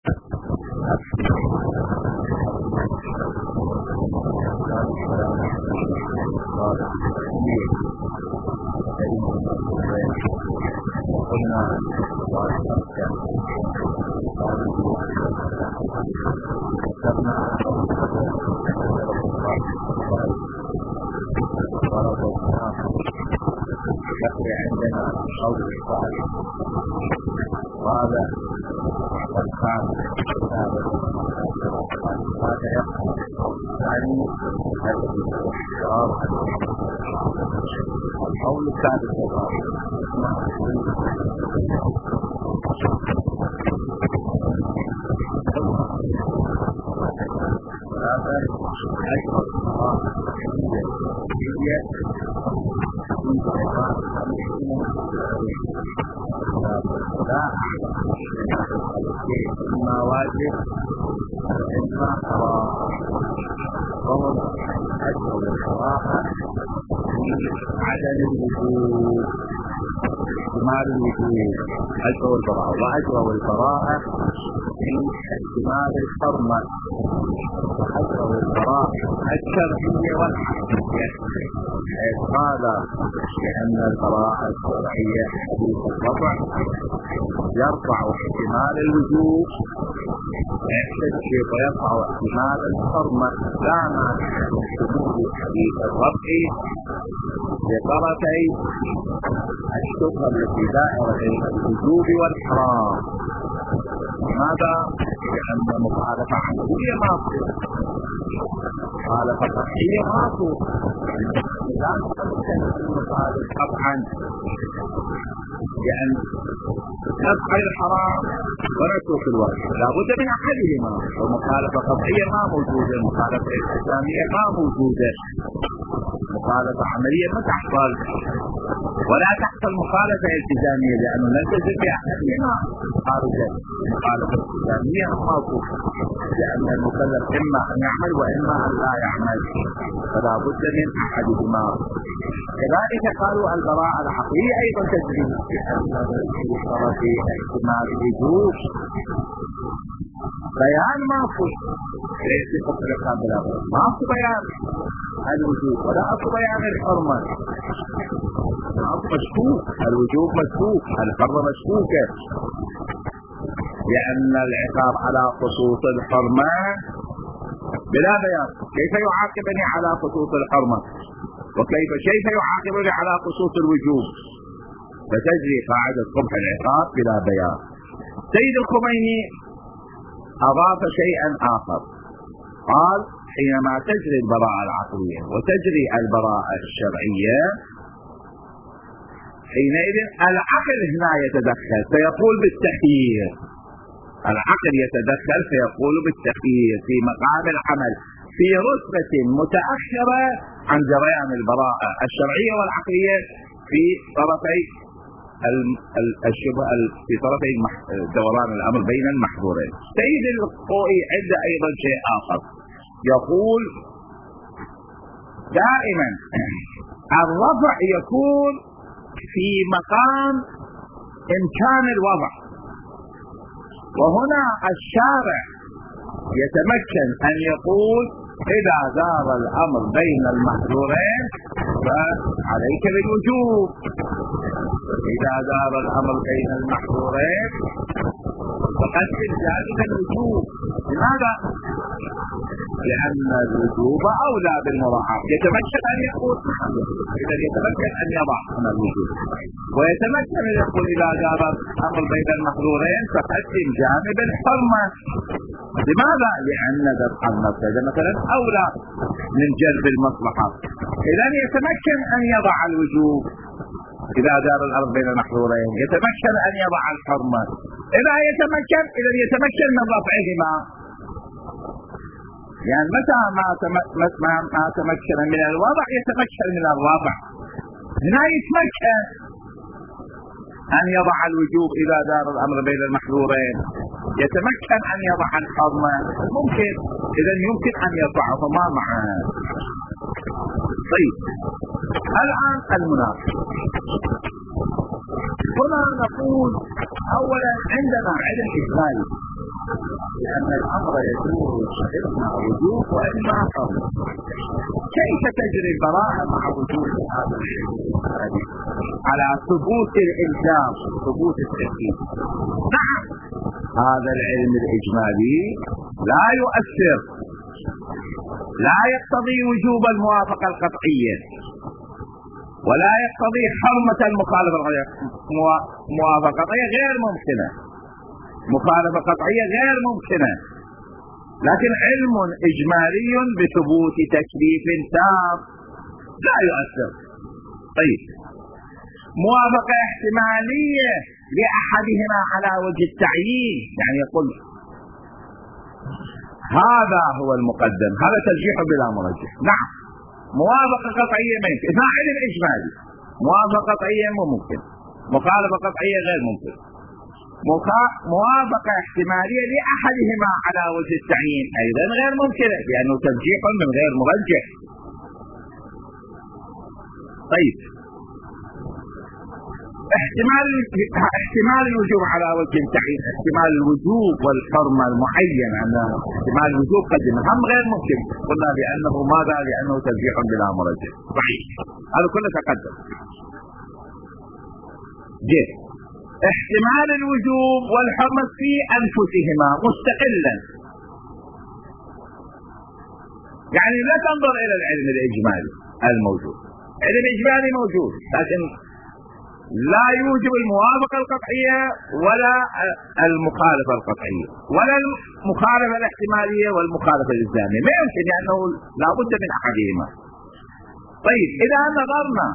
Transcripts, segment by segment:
عندنا قول الصالح وهذا الخام هذا يقوم يعني القول الثالث إما واجب إما قول أجل الصراحة عدم الوجود احتمال الوجود أجل والبراءة وأجل والبراءة في احتمال الحرمة وأجل والبراءة الشرعية والحقيقية قال لأن البراءة الشرعية حديث الوضع يرفع احتمال الوجود ويرفع احتمال الحرمة لا مانع من شمول حديث الرفع لطرفي الشبهة التي دائرة بين الوجوب والحرام. ماذا؟ لأن مخالفة عملية ماطلة مخالفة صحية ماطلة لا تمكن المخالف طبعا لأن نفعل الحرام ونترك الواجب لا بد من أحدهما والمخالفة قطعية ما موجودة المخالفة الإسلامية ما موجودة مخالفة عملية ما تحصل ولا تحصل مخالفة التزامية لأنه لا تجد بأحدهما خارجا المخالفة الإسلامية موجودة لأن المكلف إما أن يعمل وإما أن لا يعمل فلا بد من أحدهما. كذلك قالوا البراءة العقلية أيضا تجري في احتمال الوجود بيان ماكو ليس تطلق بلا ماكو بيان الوجود ولا أكو بيان الحرمة ماكو مشكوك الوجود مشكوك الحرمة مشكوكة لأن العقاب على خصوص الحرمة بلا بيان كيف يعاقبني على خصوص الحرمة كيف يعاقبني على خصوص الوجوب فتجري قاعدة قبح العقاب بلا بيان. سيد الخميني أضاف شيئا آخر قال حينما تجري البراءة العقلية وتجري البراءة الشرعية حينئذ العقل هنا يتدخل فيقول بالتخيير العقل يتدخل فيقول بالتخيير في مقام العمل في رتبة متأخرة عن جريان البراءة الشرعية والعقلية في طرفي الشبه في طرفي دوران الأمر بين المحظورين. سيد الخوئي عنده أيضا شيء آخر يقول دائما الرفع يكون في مقام إمكان الوضع وهنا الشارع يتمكن أن يقول إذا دار الأمر بين المحظورين فعليك بالوجوب إذا دار الأمر بين المحظورين فقدم ذلك الوجوب. لماذا؟ لأن الوجوب أولى بالمراعاة يتمكن أن يقول إذا يتمكن أن يضع من الوجوب ويتمكن أن يقول إذا دار الأمر بين المحظورين فقدم جانب الحرمة. لماذا؟ لأن دفع المفسدة مثلا أولى من جلب المصلحة إذا يتمكن أن يضع الوجوب إذا دار الأمر بين المحظورين يتمكن أن يضع الحرمة إذا يتمكن من رفعهما يعني متى ما تمكن من الوضع يتمكن من الرفع هنا يتمكن أن يضع الوجوب إذا دار الأمر بين المحظورين يتمكن أن يضع الحرمة ممكن إذا يمكن أن يضعهما معا. طيب الآن المناقشة هنا نقول أولا عندنا علم إجمالي بأن الأمر يجوز إما وجوب وإما حرم. كيف تجري البراءة مع وجود هذا العلم على ثبوت الإلزام ثبوت التكليف؟ نعم، هذا العلم الإجمالي لا يؤثر، لا يقتضي وجوب الموافقة القطعية ولا يقتضي حرمة المخالفة موافقة قطعية غير ممكنة، مخالفة قطعية غير ممكنة، لكن علم إجمالي بثبوت تكليف تام لا يؤثر. طيب، موافقة احتمالية لأحدهما على وجه التعيين، يعني يقول هذا هو المقدم، هذا ترجيح بلا مرجح. نعم، موافقة قطعية ما يمكن، إذا علم إجمالي موافقة قطعية مو ممكن، مخالفة قطعية غير ممكن، موافقة احتمالية لأحدهما على وجه التعيين أيضا غير ممكنة لأنه ترجيح من غير مرجح. طيب، احتمال الوجوب على وجه التعيين، احتمال الوجوب والحرمة المعين، أن احتمال الوجوب قد هم غير ممكن، قلنا بأنه ماذا؟ لأنه ترجيح بلا مرجح. صحيح، هذا كله تقدم. جيد، احتمال الوجوب والحرمة في أنفسهما مستقلا، يعني لا تنظر إلى العلم الإجمالي الموجود، العلم الإجمالي موجود لكن لا يوجب الموافقة القطعية ولا المخالفة القطعية ولا المخالفة الاحتمالية والمخالفة الإلزامية، ما يمكن لأنه لا بد من أحدهما. طيب، إذا نظرنا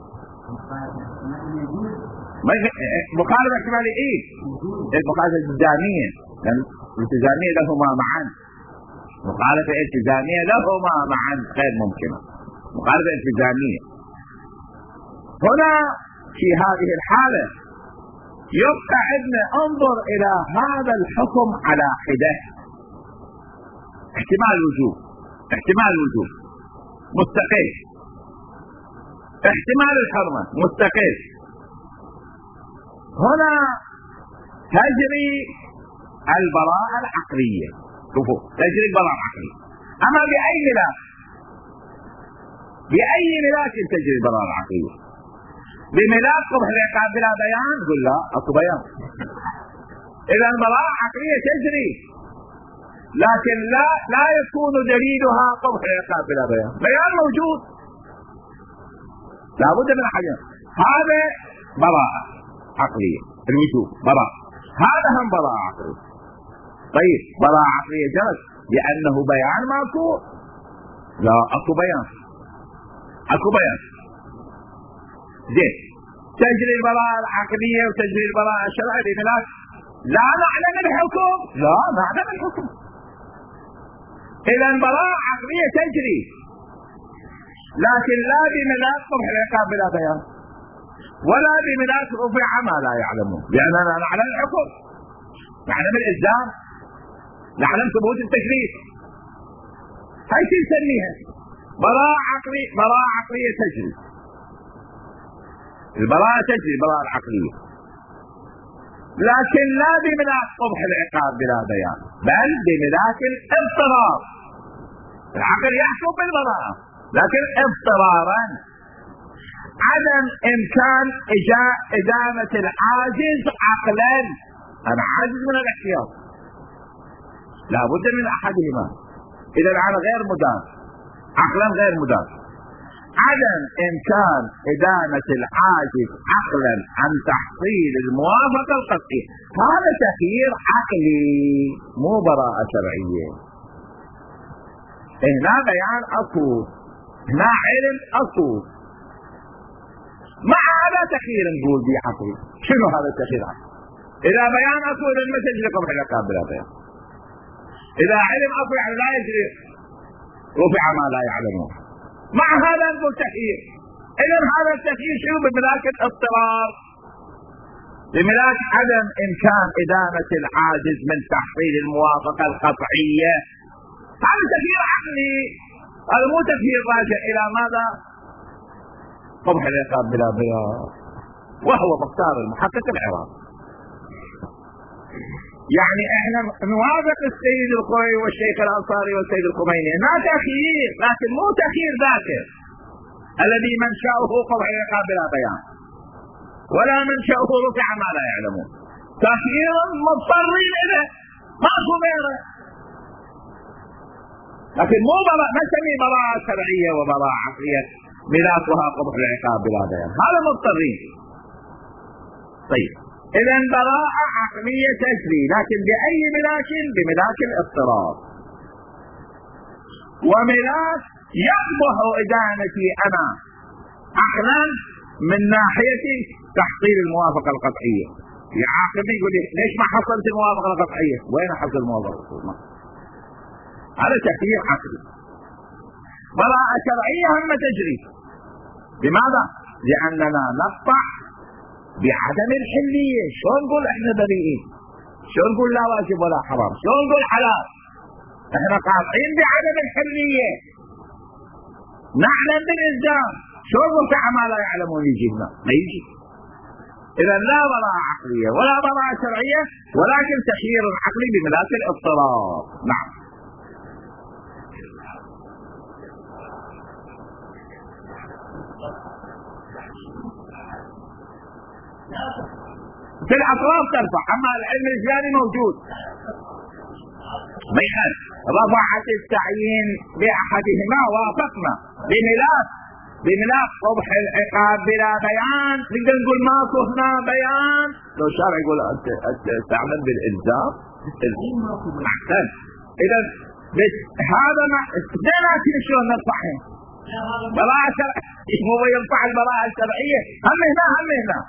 مخالفة احتمالية إيه؟ المخالفة الالتزامية، يعني الالتزامية لهما معا، مخالفة التزامية لهما معا غير ممكنة، مخالفة التزامية. هنا في هذه الحالة يبقى عندنا انظر إلى هذا الحكم على حدة، احتمال الوجوب، احتمال الوجوب مستقل، احتمال الحرمة مستقل. هنا تجري البراءة العقلية، شوفوا تجري البراءة العقلية. أما بأي ملاك؟ بأي ملاك تجري البراءة العقلية؟ بملاك قبح العقاب بلا بيان؟ قل لا، اكو بيان. إذا البراءة العقلية تجري، لكن لا يكون دليلها قبح العقاب بلا بيان، بيان موجود لا بد من أحدها. هذا براءة عقلية، الوجوب براءة، هذا هم براءة عقلية. طيب، براءة عقلية جرت لأنه بيان ماكو؟ لا، اكو بيان، اكو بيان. زين، تجري البراءة العقلية وتجري البراءة الشرعية بملاك لا نعلم الحكم، لا نعلم الحكم. إذا البراءة العقلية تجري لكن لا بملاك قبح العقاب بلا بيان ولا بملاك رفع ما لا يعلمون، لأننا نعلم الحكم، نعلم الإلزام، نعلم ثبوت التكليف. هاي شو نسميها؟ براءة عقلية. براءة عقلية تجري، البراءة تجري، البراءة العقلية، لكن لا بملاك قبح العقاب بلا بيان بل بملاك الاضطرار. العقل يحكم بالبراءة لكن اضطرارا، عدم إمكان إدامة العاجز عقلا، أنا عاجز من الاحتياط لا بد من أحدهما، إذا العقل غير مدان، عقلا غير مدان. عدم إمكان إدامة العاجز عقلا عن تحصيل الموافقة القطعية، هذا تخيير عقلي مو براءة شرعية. هنا بيان أكو، هنا علم أكو، مع هذا تخيير نقول بي عقلي. شنو هذا التخيير عقلي؟ إذا بيان أكو لما تجري قبح العقاب بلا بيان، إذا علم أكو يعني لا يجري رفع ما لا يعلمون، مع هذا نقول تخيير. إذا هذا التخيير شنو؟ بملاك الاضطرار، بملاك عدم إمكان إدامة العاجز من تحصيل الموافقة القطعية. هذا تخيير عقلي، هذا مو تخيير راجع إلى ماذا؟ قبح العقاب بلا بيان، وهو مختار المحقق العراقي. يعني احنا نوافق السيد الخوئي والشيخ الانصاري والسيد الخميني، ما تخيير، لكن مو تخيير ذاكر الذي منشأه قبح العقاب بلا بيان، ولا منشأه رفع ما لا يعلمون، تخيير مضطرين اليه ماكو غيره. لكن مو ما نسمي براءة شرعية وبراءة عقلية ملاكها قبح العقاب بلا بيان، هذا مضطرين. طيب اذا براءة عقلية تجري، لكن بأي ملاك؟ بملاك الاضطرار، وملاك يقبح إدانتي أنا عقلا من ناحية تحصيل الموافقة القطعية. يعاقبني يقول لي ليش ما حصلت الموافقة القطعية؟ وين حصل الموافقة القطعية؟ هذا تفكير عقلي. براءة شرعية هم تجري، لماذا؟ لأننا نقطع بعدم الحلية. شلون نقول احنا بريئين؟ شلون نقول لا واجب ولا حرام؟ شلون نقول حلال؟ احنا قاطعين بعدم الحلية، نعلم بالإلزام. شلون نرفع ما لا يعلمون يجي هنا؟ ما يجي. إذا لا براءة عقلية ولا براءة شرعية، ولكن تخيير عقلي بملاك الاضطرار. نعم. في الأطراف ترفع، أما العلم الإجمالي موجود ما يخالف. رفعت التعيين بأحدهما وافقنا بملاك قبح العقاب بلا بيان. نقدر نقول ما صفنا بيان، لو الشارع يقول تعمل بالإلزام أحسن. إذا هذا ما لكن شلون نرفعه؟ براءة شرعية مو ينفع البراءة الشرعية هم هنا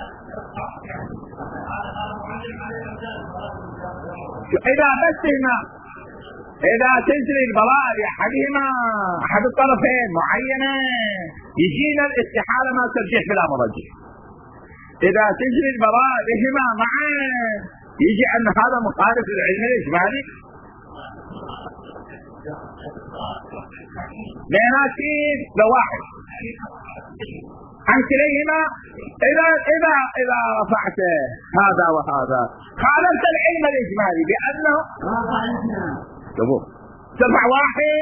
إذا بس هنا إذا تجري البراءة لأحدهما أحد الطرفين معينة يجينا الاستحالة ما ترجح بلا مرجح. إذا تجري البراءة لهما معا يجي أن هذا مخالف للعلم الإجمالي بيناتين لواحد عن كليهما. إذا رفعت هذا وهذا خالفت العلم الإجمالي بأنه ترفع واحد.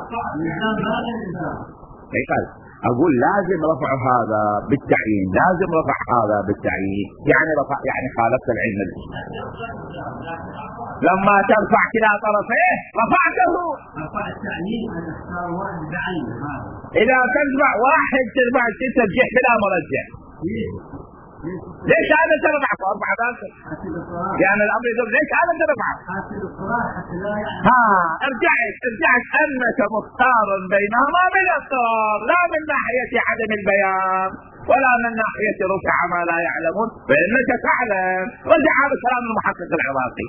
أقول لازم رفع هذا بالتعيين، لازم رفع هذا بالتعيين، يعني خالفت العلم الإجمالي. لما ترفع كلا طرفيه رفعته. إذا ترفع واحد ترجح بلا مرجح. ليش هذا ترفع وارفع ذاك؟ يعني الأمر يقول ليش هذا ترفع؟ ارجعت أنك مختار بينهما بالاضطرار، لا من ناحية عدم البيان ولا من ناحية رفع ما لا يعلمون، فإنك تعلم. رجع هذا كلام المحقق العراقي.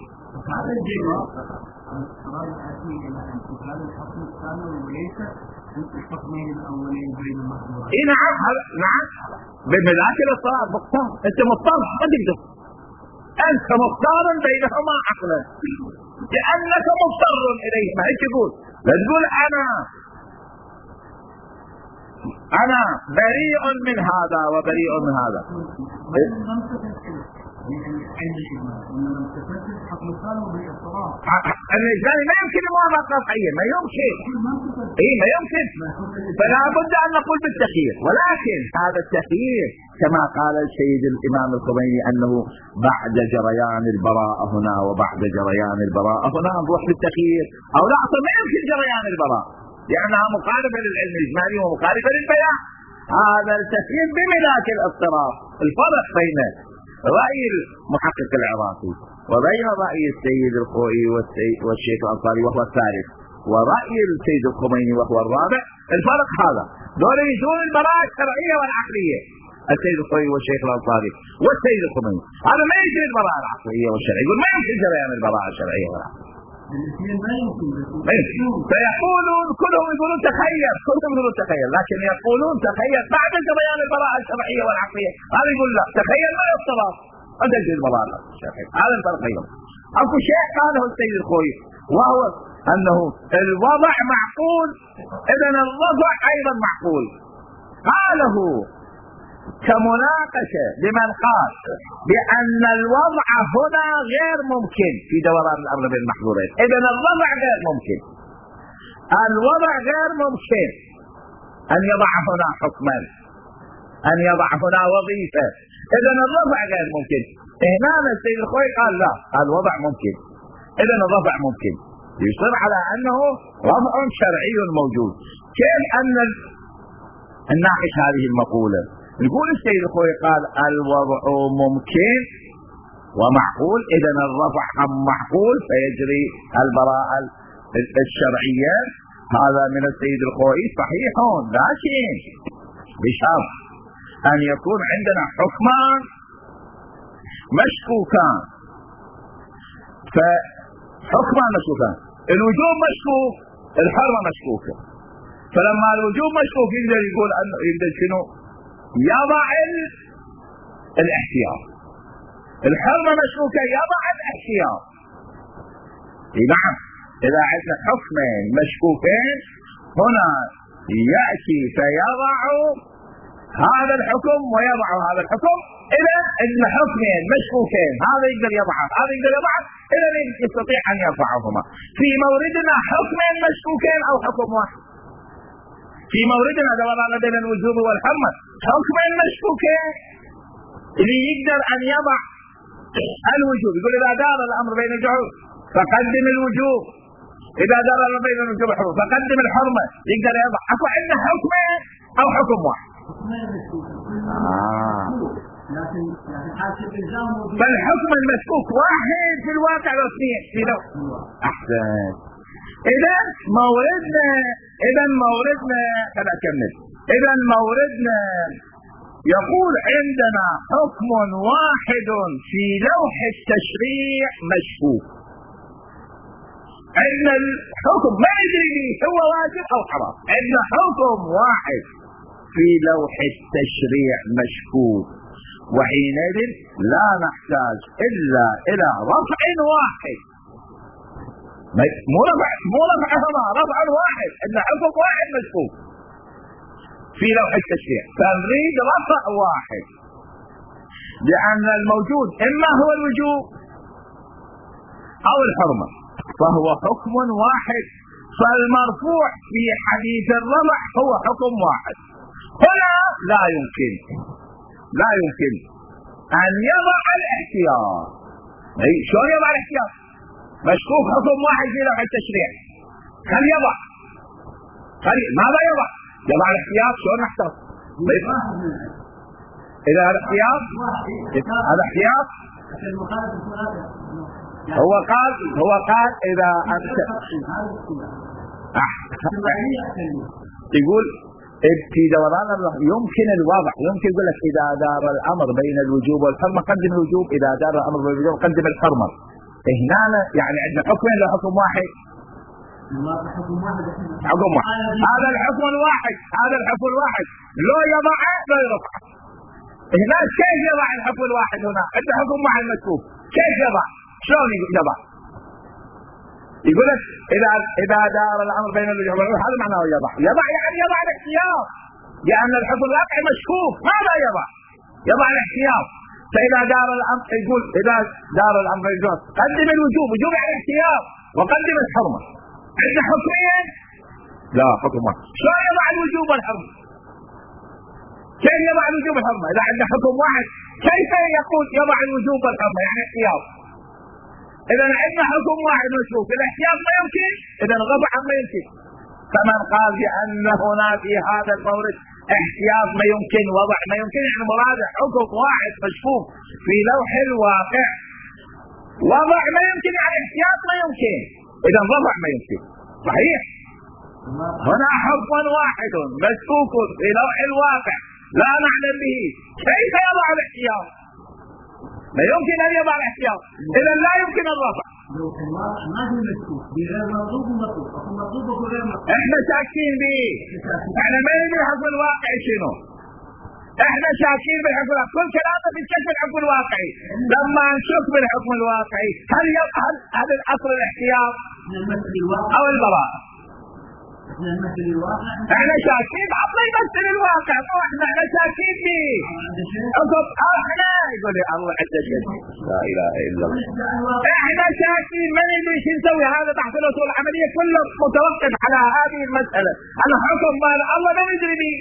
نعم بملاك الاضطرار مختار. انت مضطر ما تقدر، انت مختار بينهما عقلا لانك مضطر اليهما. ايش تقول؟ لا تقول انا بريء من هذا وبريء من هذا. الإجمالي ما يمكن موافقة قطعية، ما يمكن. ما يمكن. فلا بد أن نقول بالتخيير، ولكن هذا التخيير كما قال السيد الإمام الخميني أنه بعد جريان البراءة هنا وبعد جريان البراءة هنا نروح بالتخيير، أو لا أصلا ما يمكن جريان البراءة لأنها مخالفة للعلم الإجمالي ومخالفة للبيان. هذا التخيير بملاك الاضطرار. الفرق بين رأي المحقق العراقي وبين رأي السيد الخوئي والشيخ الأنصاري وهو الثالث، ورأي السيد الخميني وهو الرابع، الفرق هذا. دول يجون البراءة الشرعية والعقلية، السيد الخوئي والشيخ الأنصاري والسيد الخميني. هذا ما يجري البراءة العقلية والشرعية، يقول ما يمكن جريان البراءة الشرعية والعقلية. فيقولون كلهم يقولون تخيل، لكن يقولون تخيل بعد جريان البراءة الشرعية والعقلية. هذا يقول لا تخيل ما يضطرب هذا يجري البراءة الشرعية. هذا الفرق بينهم. أكو شيء قاله السيد الخوئي وهو أنه الوضع معقول، إذن الوضع أيضا معقول. قاله كمناقشة لمن قال بأن الوضع هنا غير ممكن في دوران الأمر بين المحظورين. إذن الوضع غير ممكن، الوضع غير ممكن أن يضع هنا حكما، أن يضع هنا وظيفة. إذن الوضع غير ممكن. هنا السيد الخوئي قال لا، الوضع ممكن. إذن الوضع ممكن، يصر على أنه وضع شرعي موجود. كيف أن نناقش هذه المقولة؟ نقول السيد الخوئي قال الوضع ممكن ومعقول، إذن الرفع معقول فيجري البراءة الشرعية. هذا من السيد الخوئي صحيح، لكن بشرط أن يكون عندنا حكمان مشكوكان. فحكمان مشكوكان، الوجوب مشكوك، الحرمة مشكوكة. فلما الوجوب مشكوك يقدر يقول أنه يقدر شنو؟ يضع الاحتياط. الحرمة مشكوكة يضع الاحتياط. نعم، إذا عندنا حكمين مشكوكين هنا يأتي فيضع هذا الحكم ويضع هذا الحكم. إذا عندنا حكمين مشكوكين، هذا يقدر يضعه هذا يقدر يضعه، إذا يستطيع أن يرفعهما. في موردنا حكمين مشكوكين أو حكم واحد. في موردنا دوران بين الوجوب والحرمة حكمين مشكوكين، اللي يقدر أن يضع الوجوب يقول إذا دار الأمر بين الجحود فقدم الوجوب، إذا دار الأمر بين الوجوب والحرمة فقدم الحرمة. يقدر يضع. أكو عندنا حكمين أو حكم واحد. فالحكم المشكوك واحد في الواقع واثنين في لو. أحسن. إذا موردنا خلنا أكمل. إذا موردنا يقول عندنا حكم واحد في لوح التشريع مشكوك. عندنا الحكم ما يدري هو واجب أو حرام، عندنا حكم واحد في لوح التشريع مشكوك، وحينئذ لا نحتاج إلا إلى رفع واحد. مو رفعهما، رفع واحد. عندنا حكم واحد مشكوك في لوح التشريع، فنريد رفع واحد، لأن الموجود إما هو الوجوب أو الحرمة، فهو حكم واحد. فالمرفوع في حديث الرفع هو حكم واحد. هنا لا يمكن أن يضع الاحتياط. شلون يضع الاحتياط؟ مشكوك حكم واحد في لوح التشريع، هل يضع؟ ماذا يضع؟ يضع الاحتياط. شلون نحتاط؟ إذا الاحتياط هو قال إذا أنت يقول في دوران يمكن الوضع، يمكن يقول لك إذا دار الأمر بين الوجوب والحرمة قدم الوجوب، إذا دار الأمر بين الوجوب قدم الحرمة. هنا يعني عندنا حكمين لا حكم واحد. حكم واحد. هذا الحكم الواحد لو يضع لا يرفع. هنا كيف يضع الحكم الواحد؟ هنا عندنا حكم واحد مشكوك، كيف يضع؟ شلون يضع؟ يقول لك إذا دار الأمر بين الوجوب والحرمة، هذا معناه يضع يعني يضع الاحتياط، لأن الحكم الواقع مشكوك. ماذا يضع؟ يضع الاحتياط. فإذا دار الأمر يقول إذا دار الأمر بين الوجوب قدم الوجوب، وجوب على الاحتياط، وقدم الحرمة. عندنا حكمين لا حكم واحد. شلون يضع الوجوب والحرمة؟ كيف يضع الوجوب والحرمة؟ إذا عندنا حكم واحد كيف يقول يضع الوجوب والحرمة؟ يعني احتياط. إذا عندنا حكم واحد مشكوك، الاحتياط ما يمكن، إذا الرفع ما يمكن. فمن قال بأن هنا في هذا المورد احتياط ما يمكن، وضع ما يمكن، يعني مراده حكم واحد مشكوك في لوح الواقع، وضع ما يمكن يعني احتياط ما يمكن، إذا رفع ما يمكن. صحيح؟ هنا حكم واحد مشكوك في لوح الواقع لا نعلم به، كيف يضع الاحتياط؟ لا يمكن أن يضع الاحتياط، إذا لا يمكن الرفع. ما هو مشكوك بغير مطلوب ومطلوب، أو مطلوب وغير مطلوب. احنا شاكين به، احنا ما ندري الحكم الواقعي شنو. احنا شاكين بالحكم الواقعي، كل كلامنا في كشف الحكم الواقعي. لما نشك بالحكم الواقعي هل الاصل الاحتياط او البراءة؟ احنا شاكين عطنا يمثل الواقع، مو احنا شاكين فيه. احنا يقول لي الله عز وجل لا اله الا الله. احنا شاكين ما ندري شو نسوي. هذا بحث الاصول العمليه كله متوقف على هذه المساله. الحكم مال الله ما ندري به.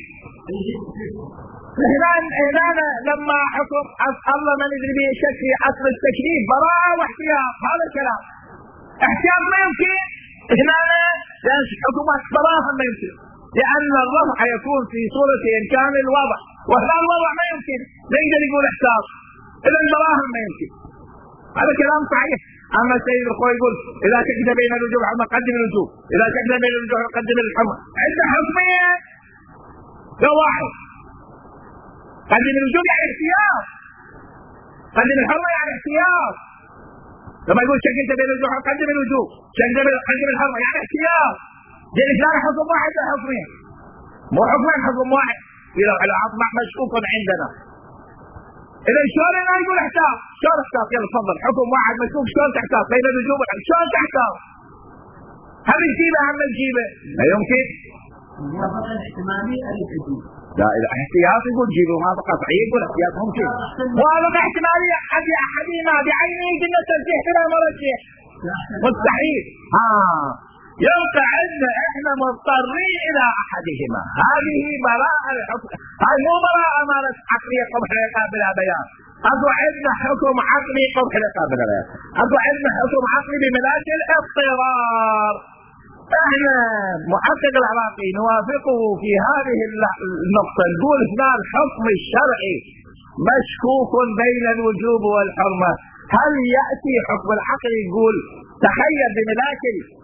هنا لما حكم الله ما ندري به شك في اصل التكليف براءه واحتياط. هذا الكلام احتياط ما يمكن. هنا لأن حكومات براءة ما يمكن، لأن الرفع يكون في صورة إمكان الوضع، وهذا الوضع ما يمكن، لا يقدر يقول احتاط. إذا البراءة ما يمكن. هذا كلام صحيح. أما السيد الخوي يقول إذا شكت بين الوجوه قدم الوجوه، إذا شكت بين الوجوه قدم الحمى. عند حكمية ده واحد. قدم الوجوه يعني احتياط، قدم الحمى يعني احتياط. لما يقول شكلت بين الوجوه قدم الوجوه، قدم الحرمة يعني احتياط. ذلك لا حكم واحد لا حكمين، مو حكمين، حكم واحد. إذا الأصبح مشكوك عندنا. إذا شلون أنا يقول احتاط؟ شلون احتاط؟ يلا تفضل حكم واحد مشكوك شلون تحتاط بين الوجوه شلون تحتاط؟ هم نجيبه هم نجيبه لا يمكن. موافقة احتمالية التجديد. لا إذا احتياط يقول جيبه موافقة قطعية يقول احتياط ممكن. موافقة احتمالية أحدهما بعينه قلنا ترجيح بلا مرجح مستحيل. يبقى عندنا احنا مضطرين الى احدهما. هذه براءة الحكم، هذه مو براءة مالت عقلية قبح يقابلها بيان. اكو عندنا حكم عقلي قبح يقابلها بيان، اكو عندنا حكم عقلي بملاك الاضطرار. احنا محقق العراقي نوافقه في هذه النقطة، نقول هنا الحكم الشرعي مشكوك بين الوجوب والحرمة. هل يأتي حكم العقل يقول تخيل بملاك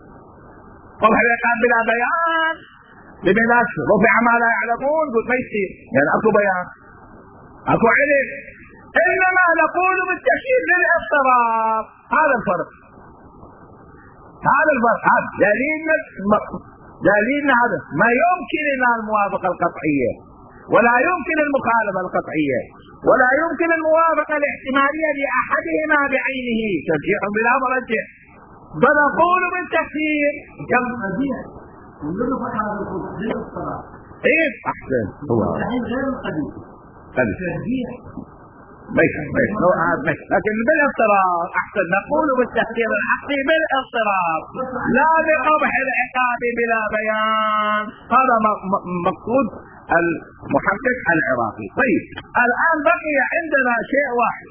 قبح العقاب بلا بيان، بملاك رفع ما لا يعلمون؟ قلت ما يصير، يعني اكو بيان اكو علم. انما نقول بالتشكيل للاضطرار. هذا الفرق، هذا الفرق. هذا دليلنا هذا ما يمكن لنا الموافقة القطعية، ولا يمكن المخالفة القطعية، ولا يمكن الموافقة الاحتمالية لأحدهما بعينه ترجيح بلا مرجح. فنقول بالتكفير كم قضية ونرفع هذا للاضطرار. ايه احسن هو غير القضية ترجيح ماشي لكن بالاضطرار احسن. نقول بالتفسير العقلي بالاضطرار لا بقبح العقاب بلا بيان. هذا مقصود المحقق العراقي. طيب الان بقي عندنا شيء واحد،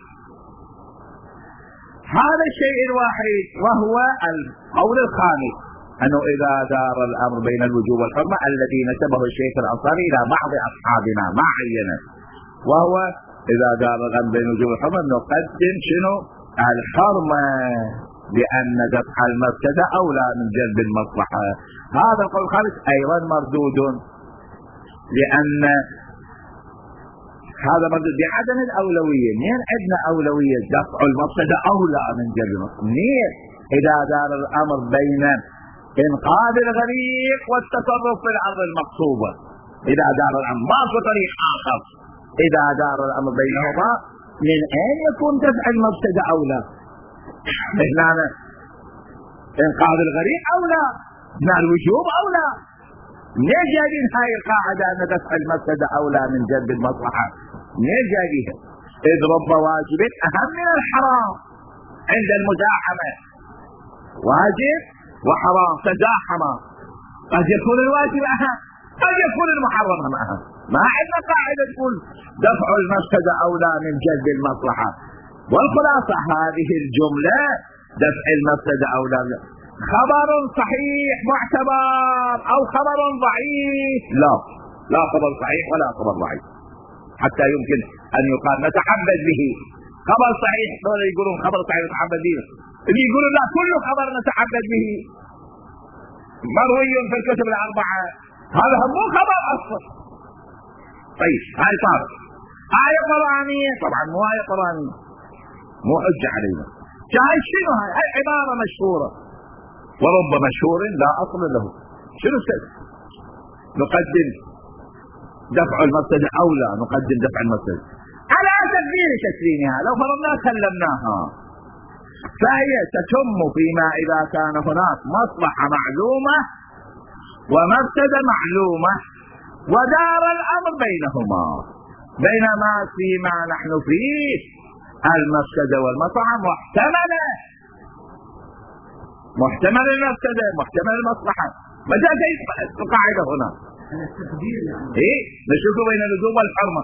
هذا الشيء الواحد وهو القول الخامس، انه اذا دار الامر بين الوجوب والحرمه الذي نسبه الشيخ الانصاري الى بعض اصحابنا ما عينه، وهو إذا دار الأمر بين الوجوب والحرمة نقدم شنو؟ الحرمة، لأن دفع المفسدة أولى من جلب المصلحة. هذا القول الخامس أيضا مردود، لأن هذا مردود بعدم الأولوية. منين عندنا أولوية دفع المفسدة أولى من جلب المصلحة؟ منين؟ إذا دار الأمر بين إنقاذ الغريق والتصرف في الأرض المقصوبة، إذا دار الأمر ما في طريق آخر، إذا دار الأمر بينهما من أين يكون دفع المفسدة أولى؟ هنا إنقاذ الغريق أولى، هنا الوجوب أولى. ليش جايبين هاي القاعدة أن دفع المفسدة أولى من جلب المصلحة؟ ليش جايبينها؟ إذ رب واجب أهم من الحرام عند المزاحمة. واجب وحرام تزاحما، قد يكون الواجب أهم، قد يكون المحرم أهم. ما عندنا قاعدة تقول دفع المفسدة أولى من جلب المصلحة. والخلاصة هذه الجملة دفع المفسدة أولى من خبر صحيح معتبر أو خبر ضعيف. لا خبر صحيح ولا خبر ضعيف حتى يمكن أن يقال نتعبد به. خبر صحيح دول يقولون خبر صحيح نتعبد به، اللي يقولون لا كل خبر نتعبد به مروي في الكتب الأربعة، هذا مو خبر أصلا. طيب هاي صارت آية قرآنية، طبعا مو آية قرآنية، مو حجة علينا. شاهد شنو هاي عبارة مشهورة ورب مشهور لا أصل له. شنو السبب؟ نقدم دفع المفسدة أولى، نقدم دفع المفسدة على تقدير تسليمها. لو فرضنا سلمناها فهي تتم فيما إذا كان هناك مصلحة معلومة ومفسدة معلومة ودار الأمر بينهما، بينما فيما نحن فيه المفسدة والمصلحة محتمل المفسدة محتمل المصلحة. متى تأتي القاعدة هنا؟ إيه؟ نشوف بين اللزوم والحرمة،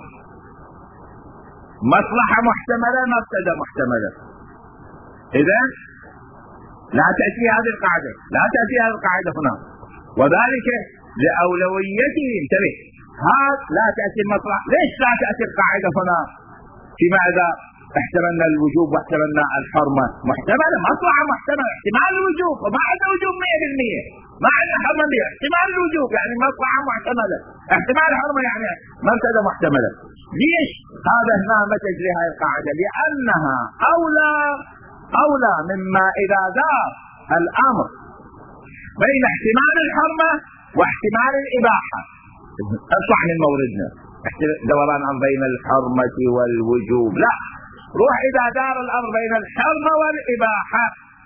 مصلحة محتملة مفسدة محتملة. إذا لا تأتي هذه القاعدة هنا، وذلك لأولويته. انتبه، هذا لا تأتي المصلحة. ليش لا تأتي القاعدة هنا فيما إذا احتملنا الوجوب واحتملنا الحرمة؟ محتملة، مصلحة محتملة، احتمال الوجوب، وما عندنا وجوب 100%، ما عندنا حرمة 100%. احتمال الوجوب يعني مصلحة محتملة، احتمال الحرمة يعني مفسدة محتملة. ليش هذا هنا ما تجري هذه القاعدة؟ لأنها أولى مما إذا دار الأمر بين احتمال الحرمة واحتمال الإباحة. اطلع من موردنا دوران بين الحرمة والوجوب، لا، روح إذا دار الأمر بين الحرمة والإباحة.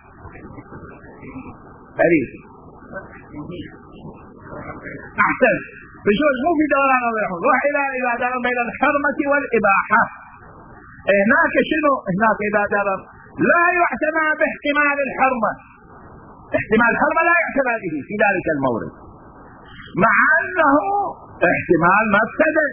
أريد أحسن بشوش، مو في دوران الأمر، روح إذا دار بين الحرمة والإباحة. هناك شنو؟ هناك إذا دار لا يعتنى باحتمال الحرمة، احتمال الحرمة لا يعتنى به في ذلك المورد، مع أنه احتمال مفسدة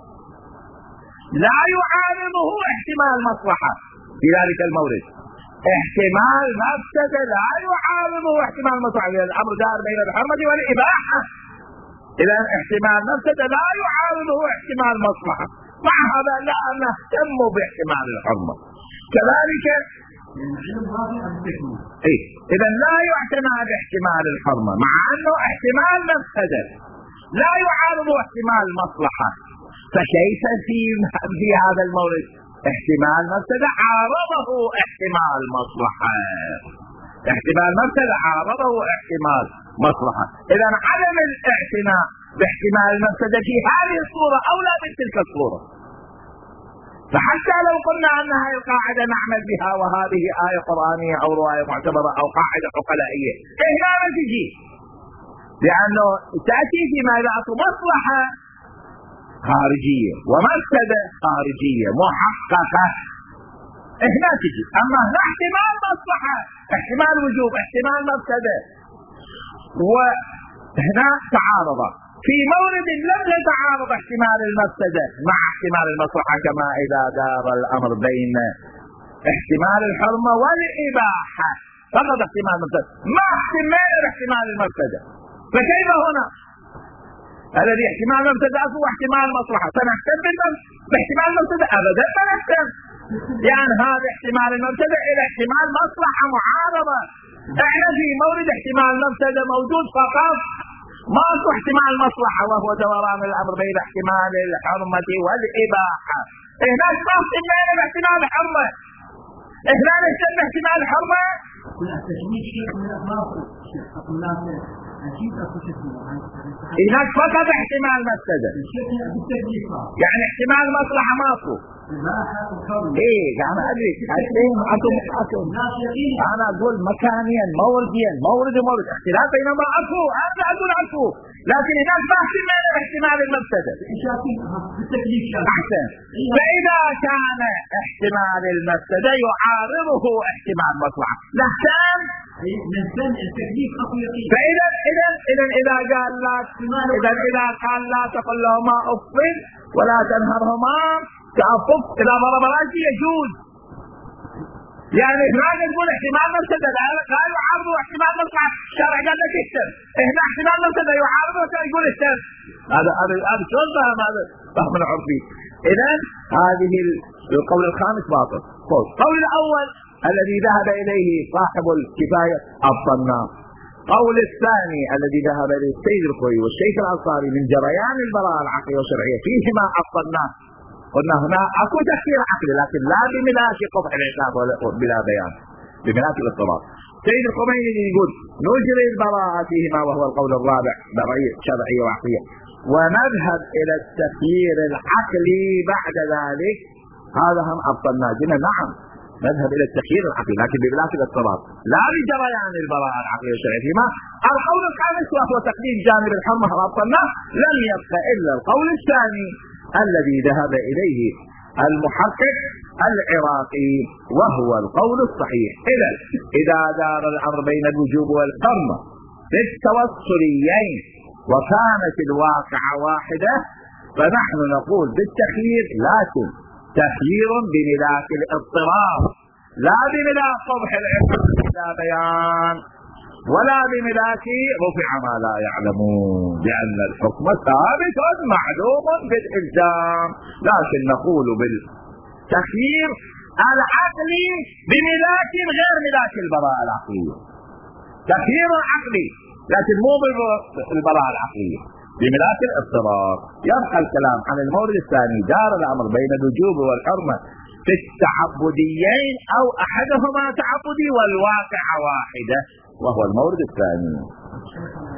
لا يعارضه احتمال مصلحة في ذلك المورد. احتمال مفسدة لا يعارضه احتمال مصلحة، الأمر دار بين الحرمة والإباحة. إذا احتمال مفسدة لا يعارضه احتمال مصلحة، مع هذا لا نهتم باحتمال الحرمة. كذلك إذا لا يعتنى باحتمال الحرمة مع أنه احتمال مفسدة لا يعارض احتمال مصلحة، فكيف في هذا المورد احتمال مفسدة عارضه احتمال مصلحة، احتمال مفسدة عارضه احتمال مصلحة. إذا عدم الاعتناء باحتمال المفسدة في هذه الصورة أولى من تلك الصورة. فحتى لو قلنا أن هذه القاعدة نعمل بها وهذه آية قرآنية أو رواية معتبرة أو قاعدة عقلائية، هنا ما تجي، لأنه تأتي فيما إذا مصلحة خارجية ومفسدة خارجية محققة، هنا تجي. أما هنا احتمال مصلحة، احتمال وجوب، احتمال مفسدة، وهنا تعارض في مورد لم يتعارض احتمال المفسدة مع احتمال المصلحة، كما إذا دار الأمر بين احتمال الحرمة والإباحة، فقط احتمال المفسدة ما احتمال احتمال المفسدة. فكيف هنا الذي احتمال المفسدة هو احتمال المصلحة سنهتم باحتمال المفسدة؟ أبدا ما نهتم، لأن هذا احتمال المفسدة إلى احتمال مصلحة معارضة. احنا في مورد احتمال المفسدة موجود فقط، ما هو احتمال مصلحة وهو دوران الأمر بين احتمال الحرمة والإباحة. هناك ما احتمال باحتمال الحرمة، هنا نهتم باحتمال الحرمة. هناك فقط احتمال مفسدة، يعني احتمال مصلحة ماكو. ايه يعني ادري انا اقول مكانيا مورديا مورد اختلاف بينما اكو، انا اقول اكو، لكن هناك ما احتمال احتمال المفسدة. احسن، فاذا كان احتمال المفسدة يعارضه احتمال مصلحة نهتم. فاذا اذا قال لا تقل لهما اف ولا تنهرهما تعفف، إذا ضرب رأسي يجوز، يعني هنا نقول احتمال مفسدة لا يعارض احتمال مصلحة. الشرع قال لك اكتب، هنا احتمال مفسدة يعارض يقول اكتب. هذا شلون فهم؟ هذا فهم العرفي. إذا هذه القول الخامس باطل. القول الأول الذي ذهب إليه صاحب الكفاية أبطلناه. قول الثاني الذي ذهب إليه السيد الخوئي والشيخ الأنصاري من جريان البراءة العقلية والشرعية فيهما أبطلناه. قلنا هنا اكو تفسير عقلي لكن لا بملاك قطع العقاب بلا بيان، بملاك الاضطراب. سيد الخميني يقول نجري البراءة فيهما وهو القول الرابع شرعية وعقلية، ونذهب الى التفسير العقلي بعد ذلك، هذا هم ابطلنا. قلنا نعم نذهب إلى التخيير العقلي لكن ببلاش الاضطراب لا بجريان البراءة العقلية والشرعية فيما. القول الخامس وهو تقديم جانب الحرمة رابطنا لم يبقى إلا القول الثاني الذي ذهب إليه المحقق العراقي وهو القول الصحيح. إذا دار الأمر بين الوجوب والحرمة في التوصليين وكانت الواقعة واحدة فنحن نقول بالتخيير، لكن تخيير بملاك الاضطراب لا بملاك قبح العلم لا بيان ولا بملاك رفع ما لا يعلمون، لأن الحكم ثابت معلوم بالإلزام. لكن نقول بالتخيير العقلي بملاك غير ملاك البراءة العقلية، تخيير عقلي لكن مو بالبراءة العقلية، بملاك الاضطرار. يبقى الكلام عن المورد الثاني دار الأمر بين الوجوب والحرمة في التعبديين أو أحدهما تعبدي والواقع واحدة وهو المورد الثاني.